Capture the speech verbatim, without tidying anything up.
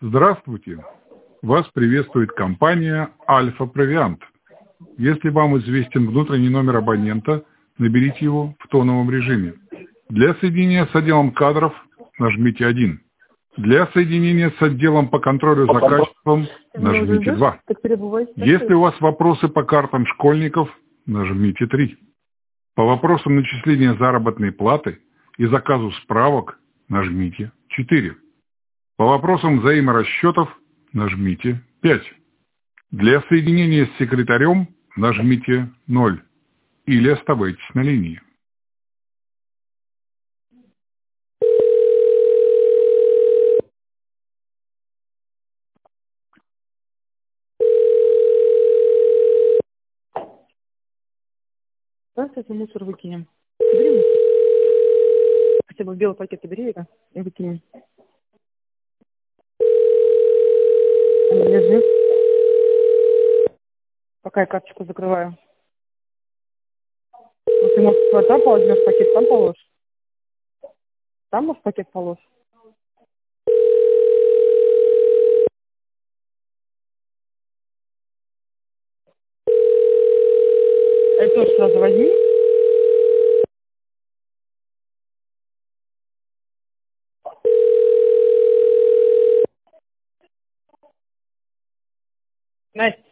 Здравствуйте! Вас приветствует компания «Альфа Провиант». Если вам известен внутренний номер абонента, наберите его в тоновом режиме. Для соединения с отделом кадров нажмите один. Для соединения с отделом по контролю за качеством нажмите два. Если у вас вопросы по картам школьников, нажмите три. По вопросам начисления заработной платы и заказу справок нажмите четыре. По вопросам взаиморасчетов нажмите пять. Для соединения с секретарем нажмите ноль или оставайтесь на линии. Здравствуйте, мусор выкинем. Бери. Хотя бы белый пакет бери это и выкинем. Лежи. Пока я карточку закрываю. Ну, ты, может, там возьмешь пакет, там положишь. Там, может, пакет положишь. Это тоже сразу возьми. Настя.